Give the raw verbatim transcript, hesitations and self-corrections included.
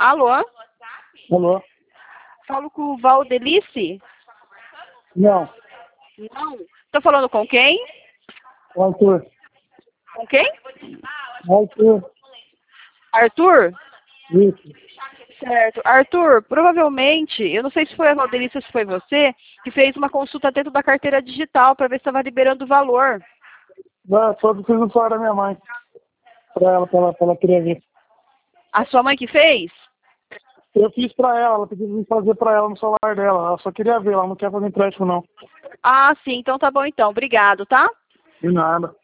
Alô? Alô? Falo com o Valdelice? Não, Não. Tô falando com quem? o Arthur. Com quem? Arthur, Arthur? isso. Certo. Arthur, provavelmente, eu não sei se foi a Valdelice ou se foi você, que fez uma consulta dentro da carteira digital para ver se estava liberando o valor. Ah, só preciso do celular da minha mãe. Pra ela, pra ela, pra ela querer ver. A sua mãe que fez? Eu fiz pra ela, ela pediu me fazer pra ela no celular dela. Ela só queria ver, ela não quer fazer empréstimo não. Ah, sim. Então tá bom então. Obrigado, tá? De nada.